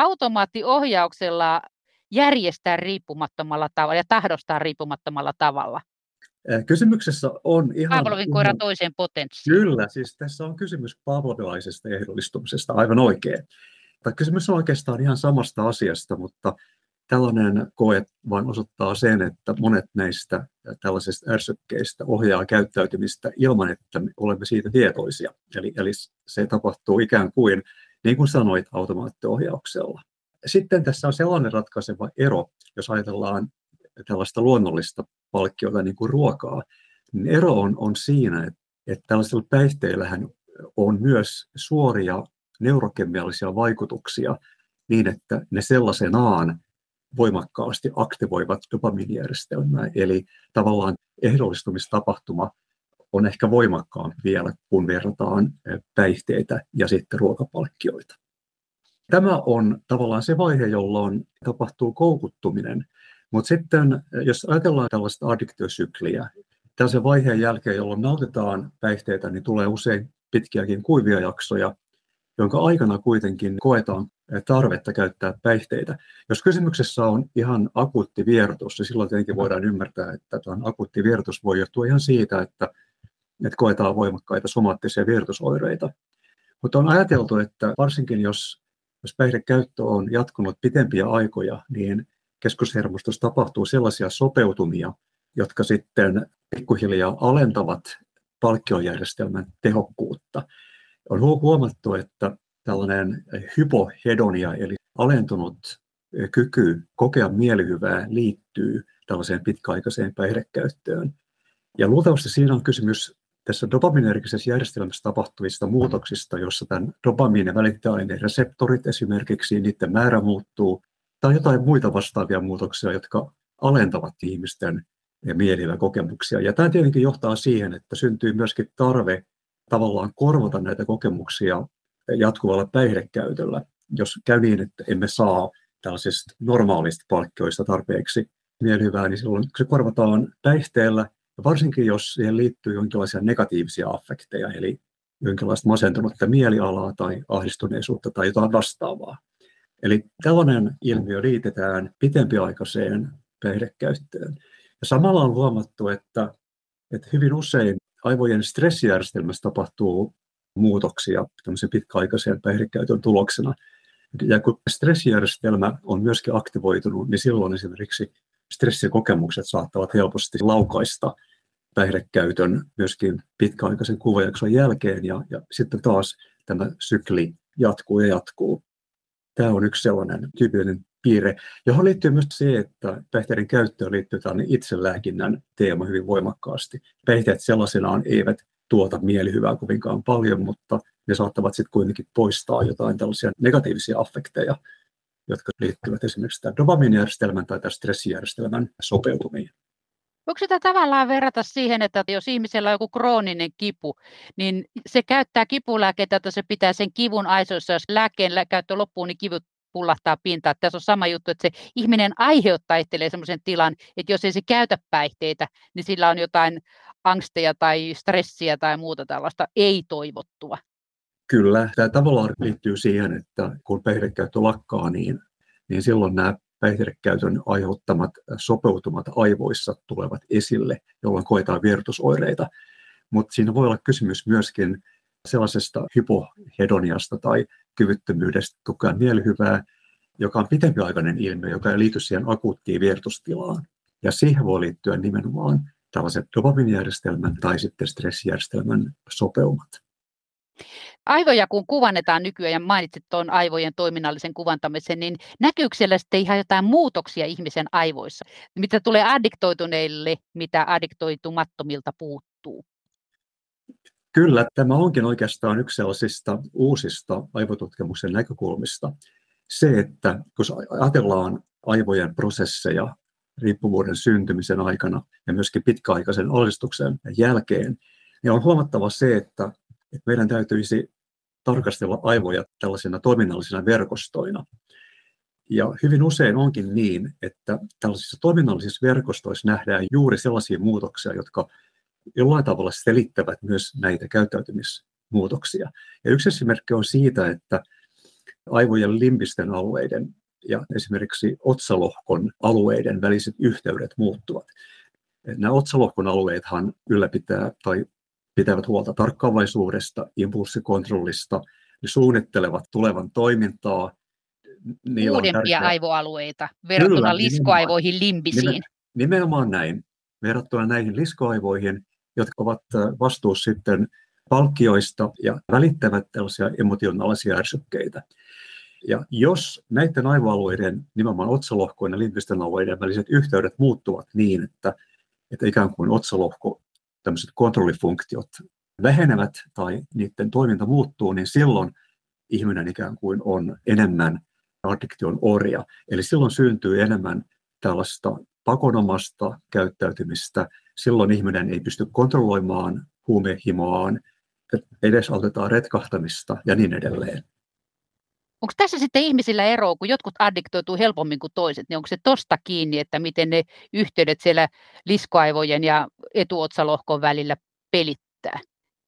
automaattiohjauksella järjestää riippumattomalla tavalla ja tahdostaa riippumattomalla tavalla. Kysymyksessä on ihan... Pavlovin koiran toiseen potenssiin. Kyllä, siis tässä on kysymys pavlovilaisesta ehdollistumisesta, aivan oikein. Kysymys on oikeastaan ihan samasta asiasta, mutta tällainen koe vain osoittaa sen, että monet näistä tällaisista ärsykkeistä ohjaa käyttäytymistä ilman, että me olemme siitä tietoisia. Eli se tapahtuu ikään kuin, niin kuin sanoit, automaattiohjauksella. Sitten tässä on sellainen ratkaiseva ero, jos ajatellaan tällaista luonnollista palkkiota niin kuin ruokaa, niin ero on siinä, että tällaisilla päihteillähän on myös suoria neurokemiallisia vaikutuksia niin, että ne sellaisenaan voimakkaasti aktivoivat dopamiinijärjestelmää. Eli tavallaan ehdollistumistapahtuma on ehkä voimakkaampi vielä, kun verrataan päihteitä ja sitten ruokapalkkioita. Tämä on tavallaan se vaihe, jolloin tapahtuu koukuttuminen. Mutta sitten, jos ajatellaan tällaista addiktiosykliä, tällaisen vaiheen jälkeen, jolloin nautitaan päihteitä, niin tulee usein pitkiäkin kuivia jaksoja, jonka aikana kuitenkin koetaan tarvetta käyttää päihteitä. Jos kysymyksessä on ihan akuutti vierotus, niin silloin tietenkin voidaan ymmärtää, että tämä akuutti vierotus voi johtua ihan siitä, että koetaan voimakkaita somaattisia vierotusoireita. Mutta on ajateltu, että varsinkin jos päihdekäyttö on jatkunut pitempiä aikoja, niin keskushermostossa tapahtuu sellaisia sopeutumia, jotka sitten pikkuhiljaa alentavat palkkiojärjestelmän tehokkuutta. On huomattu, että tällainen hypohedonia, eli alentunut kyky kokea mielihyvää, liittyy tällaiseen pitkäaikaiseen päihdekäyttöön. Ja luultavasti siinä on kysymys tässä dopaminergisessä järjestelmässä tapahtuvista muutoksista, jossa tämän dopamiinin välittäjäaineen reseptorit esimerkiksi, niiden määrä muuttuu, tai jotain muita vastaavia muutoksia, jotka alentavat ihmisten mielihyväkokemuksia. Ja tämä tietenkin johtaa siihen, että syntyy myöskin tarve tavallaan korvata näitä kokemuksia jatkuvalla päihdekäytöllä. Jos käy niin, että emme saa tällaisista normaalista palkkioista tarpeeksi mielihyvää, niin silloin se korvataan päihteellä, ja varsinkin jos siihen liittyy jonkinlaisia negatiivisia affekteja, eli jonkinlaista masentunutta mielialaa tai ahdistuneisuutta tai jotain vastaavaa. Eli tällainen ilmiö liitetään pitempiaikaiseen päihdekäyttöön. Ja samalla on huomattu, että hyvin usein aivojen stressijärjestelmässä tapahtuu muutoksia tämmöisen pitkäaikaisen päihdekäytön tuloksena. Ja kun stressijärjestelmä on myöskin aktivoitunut, niin silloin esimerkiksi stressikokemukset saattavat helposti laukaista päihdekäytön myöskin pitkäaikaisen kuvajakson jälkeen. Ja sitten taas tämä sykli jatkuu ja jatkuu. Tämä on yksi sellainen tyypillinen piirre, johon liittyy myös se, että päihteiden käyttöön liittyy tällainen itselääkinnän teema hyvin voimakkaasti. Päihteet sellaisenaan eivät tuota mielihyvää kovinkaan paljon, mutta ne saattavat sitten kuitenkin poistaa jotain tällaisia negatiivisia affekteja. jotka liittyvät esimerkiksi tämän dopamiinijärjestelmän tai tämän stressijärjestelmän sopeutumiin. Voiko sitä tavallaan verrata siihen, että jos ihmisellä on joku krooninen kipu, niin se käyttää kipulääkkeitä, että se pitää sen kivun aisoissa, jos lääkkeen käyttö loppuu, niin kivut pullahtaa pintaan. Tässä on sama juttu, että se ihminen aiheuttaa itselleen sellaisen tilan, että jos ei se käytä päihteitä, niin sillä on jotain angsteja tai stressiä tai muuta tällaista ei-toivottua. Kyllä, tämä tavallaan liittyy siihen, että kun päihdekäyttö lakkaa, niin silloin nämä päihdekäytön aiheuttamat sopeutumat aivoissa tulevat esille, jolloin koetaan vierotusoireita. Mutta siinä voi olla kysymys myöskin sellaisesta hypohedoniasta tai kyvyttömyydestä tukea mielihyvää, joka on pitempiaikainen ilmiö, joka ei liity siihen akuuttiin vierotustilaan. Ja siihen voi liittyä nimenomaan tällaiset dopamiinijärjestelmän tai sitten stressijärjestelmän sopeumat. Aivoja kun kuvannetaan nykyään, ja mainitsit tuon aivojen toiminnallisen kuvantamisen, niin näkyykö siellä sitten ihan jotain muutoksia ihmisen aivoissa? Mitä tulee addiktoituneille, mitä addiktoitumattomilta puuttuu? Kyllä, tämä onkin oikeastaan yksi sellaisista uusista aivotutkimuksen näkökulmista. Se, että kun ajatellaan aivojen prosesseja riippuvuuden syntymisen aikana ja myöskin pitkäaikaisen altistuksen jälkeen, niin on huomattava se, että meidän täytyisi tarkastella aivoja tällaisina toiminnallisina verkostoina. Ja hyvin usein onkin niin, että tällaisissa toiminnallisissa verkostoissa nähdään juuri sellaisia muutoksia, jotka jollain tavalla selittävät myös näitä käyttäytymismuutoksia. Ja yksi esimerkki on siitä, että aivojen limbisten alueiden ja esimerkiksi otsalohkon alueiden väliset yhteydet muuttuvat. Nämä otsalohkon alueethan ylläpitää tai pitävät huolta tarkkaavaisuudesta, impulssikontrollista, ne suunnittelevat tulevan toimintaa. Uudempia aivoalueita verrattuna liskoaivoihin limbisiin. Nimenomaan näin. Verrattuna näihin liskoaivoihin, jotka ovat vastuussa sitten palkkioista ja välittävät tällaisia emotionaalisia ärsykkeitä. Ja jos näiden aivoalueiden, nimenomaan otsalohkojen ja limbisten alueiden väliset yhteydet muuttuvat niin, että ikään kuin otsalohko, tämmöiset kontrollifunktiot vähenevät tai niiden toiminta muuttuu, niin silloin ihminen ikään kuin on enemmän addiktion orja. Eli silloin syntyy enemmän tällaista pakonomasta käyttäytymistä. Silloin ihminen ei pysty kontrolloimaan huumehimoaan, edesautetaan retkahtamista ja niin edelleen. Onko tässä sitten ihmisillä eroa, kun jotkut addiktoituu helpommin kuin toiset, niin onko se tosta kiinni, että miten ne yhteydet siellä liskoaivojen ja etuotsalohkon välillä pelittää?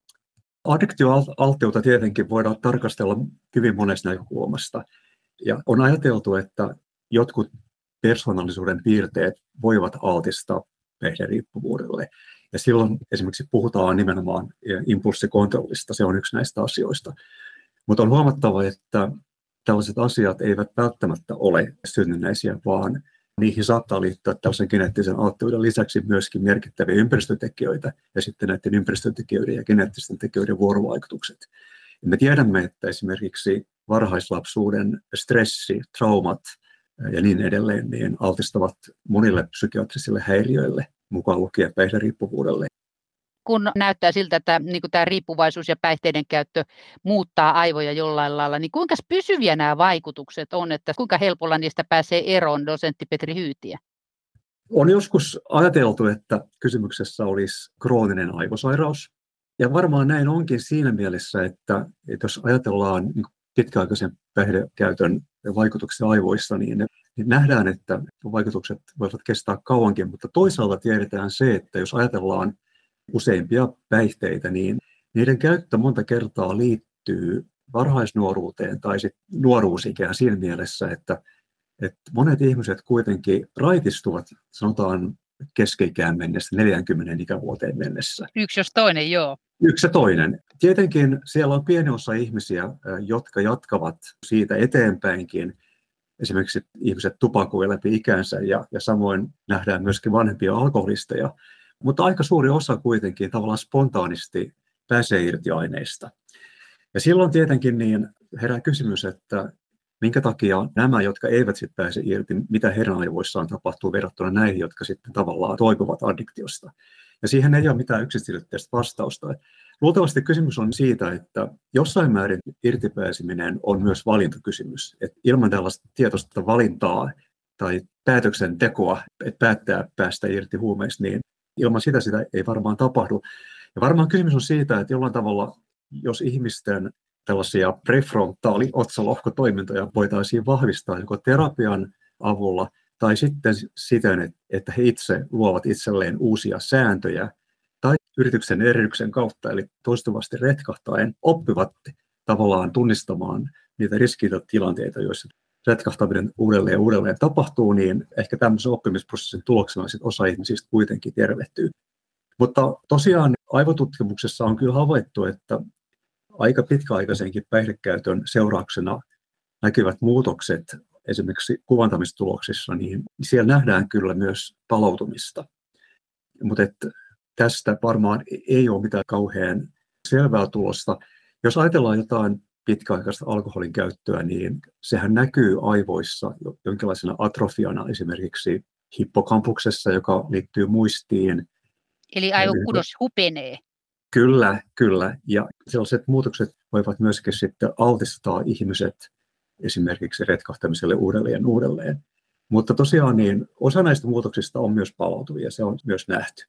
Addiktioalttiutta tietenkin voidaan tarkastella hyvin monesta näkökulmasta. Ja on ajateltu, että jotkut persoonallisuuden piirteet voivat altistaa päihderiippuvuudelle. Ja silloin esimerkiksi puhutaan nimenomaan impulssikontrollista, se on yksi näistä asioista. Mutta on huomattava, että tällaiset asiat eivät välttämättä ole synnynnäisiä, vaan niihin saattaa liittyä tällaisen geneettisen alttiuden lisäksi myöskin merkittäviä ympäristötekijöitä ja sitten näiden ympäristötekijöiden ja geneettisten tekijöiden vuorovaikutukset. Ja me tiedämme, että esimerkiksi varhaislapsuuden stressi, traumat ja niin edelleen niin altistavat monille psykiatrisille häiriöille, mukaan lukien päihderiippuvuudelle. Kun näyttää siltä, että niin kuin tämä riippuvaisuus ja päihteiden käyttö muuttaa aivoja jollain lailla, niin kuinka pysyviä nämä vaikutukset on, että kuinka helpolla niistä pääsee eroon, dosentti Petri Hyytiä? On joskus ajateltu, että kysymyksessä olisi krooninen aivosairaus. Ja varmaan näin onkin siinä mielessä, että jos ajatellaan pitkäaikaisen päihdekäytön vaikutuksia aivoissa, niin nähdään, että vaikutukset voivat kestää kauankin, mutta toisaalta tiedetään se, että jos ajatellaan useimpia päihteitä, niin niiden käyttö monta kertaa liittyy varhaisnuoruuteen tai sitten nuoruusikään siinä mielessä, että monet ihmiset kuitenkin raitistuvat, sanotaan keski-ikään mennessä, 40 ikävuoteen mennessä. Yksi jos toinen, joo. Yksi ja toinen. Tietenkin siellä on pieni osa ihmisiä, jotka jatkavat siitä eteenpäinkin. Esimerkiksi ihmiset tupakoivat läpi ikänsä ja samoin nähdään myöskin vanhempia alkoholisteja. Mutta aika suuri osa kuitenkin tavallaan spontaanisti pääsee irti aineista. Ja silloin tietenkin niin herää kysymys, että minkä takia nämä, jotka eivät sitten pääse irti, mitä heidän aivoissaan tapahtuu verrattuna näihin, jotka sitten tavallaan toipuvat addiktiosta. Ja siihen ei ole mitään yksiselitteistä vastausta. Luultavasti kysymys on siitä, että jossain määrin irtipääseminen on myös valintakysymys. Että ilman tällaista tietoista valintaa tai päätöksentekoa, että päättää päästä irti huumeista, niin ilman sitä ei varmaan tapahdu. Ja varmaan kysymys on siitä, että jollain tavalla, jos ihmisten tällaisia prefrontaali-otsalohkotoimintoja voitaisiin vahvistaa joko terapian avulla tai sitten siten, että he itse luovat itselleen uusia sääntöjä tai yrityksen erityksen kautta, eli toistuvasti retkahtaen oppivat tavallaan tunnistamaan niitä riskitilanteita, joissa retkahtaminen uudelleen tapahtuu, niin ehkä tämmöisen oppimisprosessin tuloksena osa ihmisistä kuitenkin tervehtyy. Mutta tosiaan aivotutkimuksessa on kyllä havaittu, että aika pitkäaikaisenkin päihdekäytön seurauksena näkyvät muutokset esimerkiksi kuvantamistuloksissa, niin siellä nähdään kyllä myös palautumista. Mutta tästä varmaan ei ole mitään kauhean selvää tulosta. Jos ajatellaan jotain pitkäaikaista alkoholin käyttöä, niin sehän näkyy aivoissa jonkinlaisena atrofiana esimerkiksi hippokampuksessa, joka liittyy muistiin. Eli aivokudos hupenee. Kyllä. Ja sellaiset muutokset voivat myöskin sitten altistaa ihmiset esimerkiksi retkahtamiselle uudelleen. Mutta tosiaan niin osa näistä muutoksista on myös palautuvia, se on myös nähty.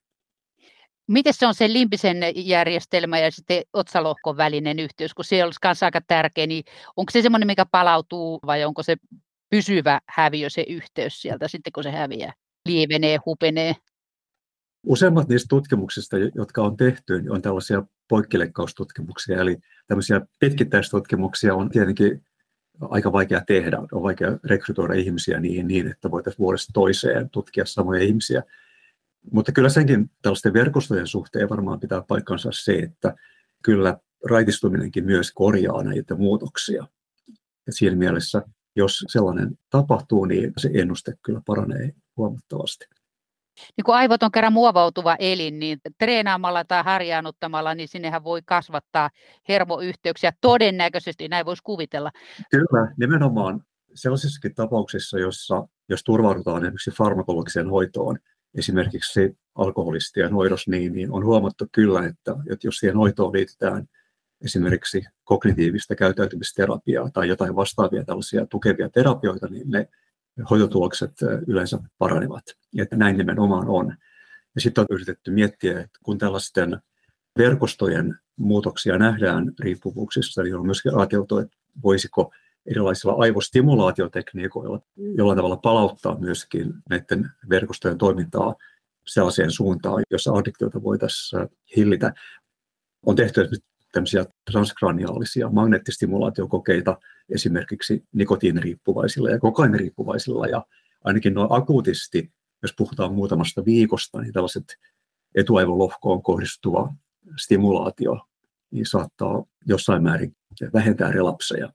Miten se on se limbisen järjestelmä ja sitten otsalohkon välinen yhteys, kun se olisi myös aika tärkeä, niin onko se semmoinen, mikä palautuu vai onko se pysyvä häviö se yhteys sieltä sitten, kun se häviää, lievenee, hupenee? Useimmat niistä tutkimuksista, jotka on tehty, on tällaisia poikkileikkaustutkimuksia, eli tämmöisiä pitkittäistutkimuksia on tietenkin aika vaikea tehdä, on vaikea rekrytoida ihmisiä niin, että voitaisiin vuodesta toiseen tutkia samoja ihmisiä. Mutta kyllä senkin tällaisten verkostojen suhteen varmaan pitää paikkansa se, että kyllä raitistuminenkin myös korjaa näitä muutoksia. Ja siinä mielessä, jos sellainen tapahtuu, niin se ennuste kyllä paranee huomattavasti. Niin kun aivot on kerran muovautuva elin, niin treenaamalla tai harjaannuttamalla, niin sinnehän voi kasvattaa hermoyhteyksiä. Todennäköisesti näin voisi kuvitella. Kyllä, nimenomaan sellaisissakin tapauksissa, jos turvaudutaan esimerkiksi farmakologiseen hoitoon, esimerkiksi alkoholistien hoidossa, niin on huomattu kyllä, että jos siihen hoitoon liitetään esimerkiksi kognitiivista käyttäytymisterapiaa tai jotain vastaavia tällaisia tukevia terapioita, niin ne hoitotulokset yleensä paranevat. Ja näin nimenomaan on. Ja sitten on yritetty miettiä, että kun tällaisten verkostojen muutoksia nähdään riippuvuuksissa, niin on myöskin ajateltu, että voisiko erilaisilla aivostimulaatiotekniikoilla jollain tavalla palauttaa myöskin näiden verkostojen toimintaa sellaiseen suuntaan, jossa addiktiota voitaisiin hillitä. On tehty tämmöisiä transkraniaalisia magneettistimulaatiokokeita esimerkiksi nikotiiniriippuvaisilla ja kokainiriippuvaisilla, ja ainakin noin akuutisti, jos puhutaan muutamasta viikosta, niin tällaiset etuaivolohkoon kohdistuva stimulaatio niin saattaa jossain määrin vähentää relapseja.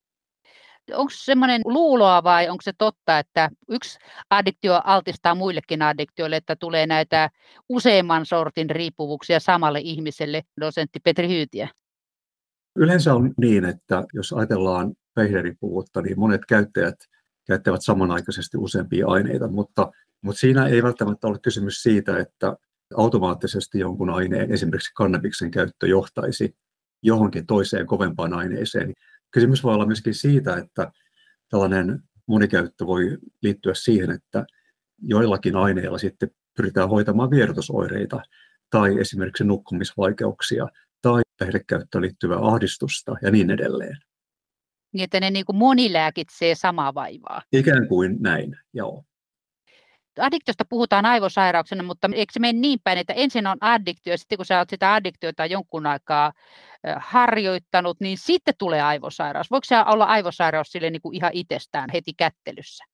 Onko se semmoinen luuloa vai onko se totta, että yksi addiktio altistaa muillekin addiktioille, että tulee näitä useamman sortin riippuvuuksia samalle ihmiselle, dosentti Petri Hyytiä? Yleensä on niin, että jos ajatellaan päihderiippuvuutta, niin monet käyttäjät käyttävät samanaikaisesti useampia aineita, mutta siinä ei välttämättä ole kysymys siitä, että automaattisesti jonkun aineen, esimerkiksi kannabiksen käyttö johtaisi johonkin toiseen kovempaan aineeseen. Kysymys voi olla myöskin siitä, että tällainen monikäyttö voi liittyä siihen, että joillakin aineilla sitten pyritään hoitamaan vierotusoireita tai esimerkiksi nukkumisvaikeuksia tai päihdekäyttöön liittyvää ahdistusta ja niin edelleen. Niin, että ne niin kuin monilääkitsee samaa vaivaa. Ikään kuin näin, joo. Addiktiosta puhutaan aivosairauksena, mutta eikö se mene niin päin, että ensin on addiktio ja sitten kun sä oot sitä addiktiota jonkun aikaa harjoittanut, niin sitten tulee aivosairaus. Voiko se olla aivosairaus sille niin kuin ihan itsestään heti kättelyssä?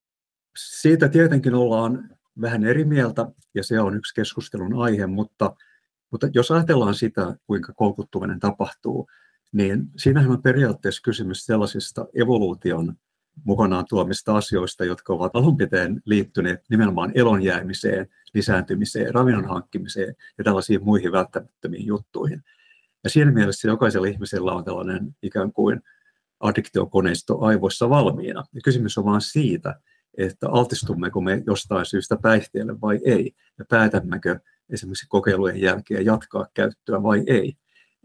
Siitä tietenkin ollaan vähän eri mieltä ja se on yksi keskustelun aihe, mutta jos ajatellaan sitä, kuinka koukuttuminen tapahtuu, niin siinähän on periaatteessa kysymys sellaisista evoluution mukanaan tuomista asioista, jotka ovat alun pitäen liittyneet nimenomaan elonjäämiseen, lisääntymiseen, ravinnon hankkimiseen ja tällaisiin muihin välttämättömiin juttuihin. Ja siinä mielessä jokaisella ihmisellä on tällainen ikään kuin addiktiokoneisto aivoissa valmiina. Ja kysymys on vaan siitä, että altistummeko me jostain syystä päihteelle vai ei, ja päätämmekö esimerkiksi kokeilujen jälkeen jatkaa käyttöä vai ei.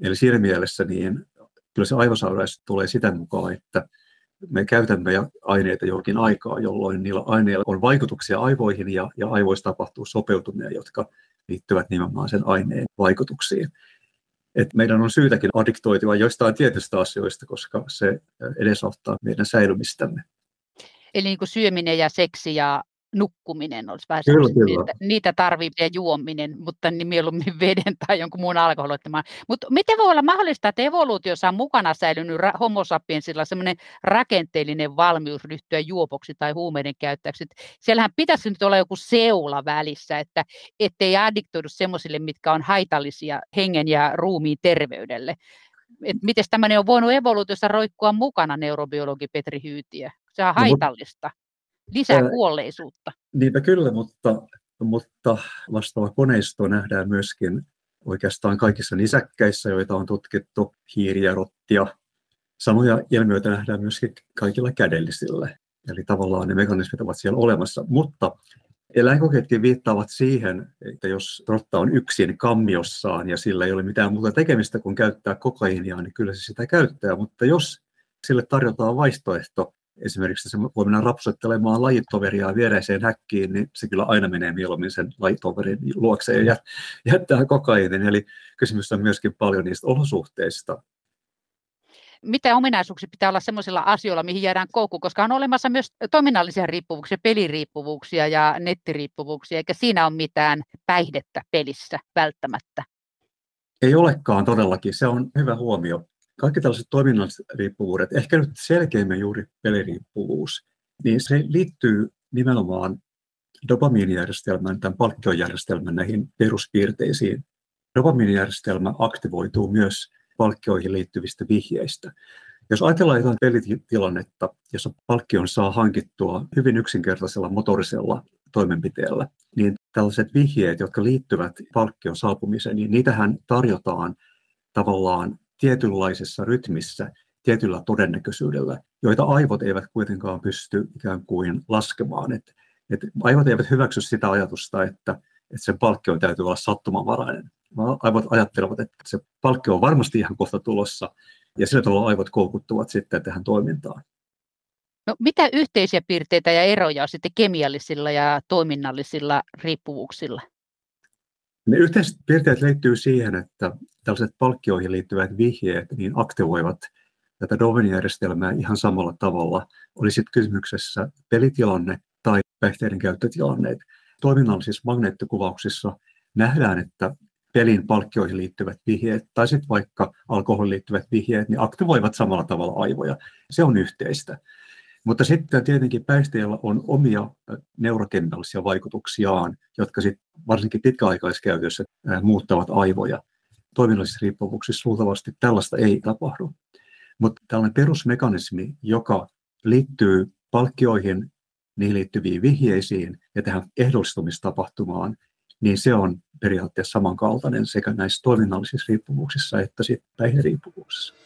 Eli siinä mielessä niin kyllä se aivosairaus tulee sitä mukaan, että me käytämme aineita jokin aikaa, jolloin niillä aineilla on vaikutuksia aivoihin ja aivoissa tapahtuu sopeutumia, jotka liittyvät nimenomaan sen aineen vaikutuksiin. Et meidän on syytäkin addiktoitua joistain tietystä asioista, koska se edesauttaa meidän säilymistämme. Eli niin kuin syöminen ja seksi ja nukkuminen olisi vähän Kyllä. niitä tarvitsee juominen, mutta niin mieluummin veden tai jonkun muun alkoholittoman. Mutta miten voi olla mahdollista, että evoluutiossa on mukana säilynyt homo sapiensilla sellainen rakenteellinen valmius ryhtyä juopoksi tai huumeiden käyttäjäksi? Siellähän pitäisi nyt olla joku seula välissä, että ettei addiktoidu semmoisille, mitkä on haitallisia hengen ja ruumiin terveydelle. Miten tämmöinen on voinut evoluutiossa roikkua mukana, neurobiologi Petri Hyytiö? Se on haitallista. Lisää kuolleisuutta. Niinpä kyllä, mutta vastaava koneisto nähdään myöskin oikeastaan kaikissa nisäkkäissä, joita on tutkittu, hiiriä, rottia. Samoja ilmiöitä nähdään myöskin kaikilla kädellisillä. Eli tavallaan ne mekanismit ovat siellä olemassa. Mutta eläinkokeetkin viittaavat siihen, että jos rotta on yksin kammiossaan ja sillä ei ole mitään muuta tekemistä kuin käyttää kokaiinia, niin kyllä se sitä käyttää. Mutta jos sille tarjotaan vaihtoehto, esimerkiksi se voi mennä rapsuttelemaan lajitoveriaan viereiseen häkkiin, niin se kyllä aina menee mieluummin sen lajitoverin luokseen ja jättää kokaiinin. Eli kysymys on myöskin paljon niistä olosuhteista. Mitä ominaisuuksia pitää olla sellaisilla asioilla, mihin jäädään koukkuun, koska on olemassa myös toiminnallisia riippuvuuksia, peliriippuvuuksia ja nettiriippuvuuksia, eikä siinä ole mitään päihdettä pelissä välttämättä. Ei olekaan todellakin, se on hyvä huomio. Kaikki tällaiset toiminnalliset riippuvuudet, ehkä nyt selkeimmin juuri peliriippuvuus, niin se liittyy nimenomaan dopamiinijärjestelmän, tämän palkkiojärjestelmän näihin peruspiirteisiin. Dopamiinijärjestelmä aktivoituu myös palkkioihin liittyvistä vihjeistä. Jos ajatellaan jotain pelitilannetta, jossa palkkion saa hankittua hyvin yksinkertaisella motorisella toimenpiteellä, niin tällaiset vihjeet, jotka liittyvät palkkion saapumiseen, niin niitähän tarjotaan tavallaan tietynlaisessa rytmissä, tietyllä todennäköisyydellä, joita aivot eivät kuitenkaan pysty ikään kuin laskemaan. Et aivot eivät hyväksy sitä ajatusta, että sen palkkion täytyy olla sattumanvarainen. Aivot ajattelevat, että se palkkio on varmasti ihan kohta tulossa, ja sillä tavalla aivot koukuttuvat sitten tähän toimintaan. No, mitä yhteisiä piirteitä ja eroja on sitten kemiallisilla ja toiminnallisilla riippuvuuksilla? Ne yhteiset piirteet liittyy siihen, että tällaiset palkkioihin liittyvät vihjeet niin aktivoivat tätä dopamiinijärjestelmää ihan samalla tavalla. Oli sitten kysymyksessä pelitilanne tai päihteiden käyttötilanne. Toiminnallisissa magneettikuvauksissa nähdään, että pelin palkkioihin liittyvät vihjeet tai sitten vaikka alkoholiin liittyvät vihjeet niin aktivoivat samalla tavalla aivoja. Se on yhteistä. Mutta sitten tietenkin päihteillä on omia neurokemiallisia vaikutuksiaan, jotka sitten varsinkin pitkäaikaiskäytössä muuttavat aivoja. Toiminnallisissa riippuvuuksissa luultavasti tällaista ei tapahdu. Mutta tällainen perusmekanismi, joka liittyy palkkioihin, niihin liittyviin vihjeisiin ja tähän ehdollistumistapahtumaan, niin se on periaatteessa samankaltainen sekä näissä toiminnallisissa riippuvuuksissa että sitten päihderiippuvuuksissa.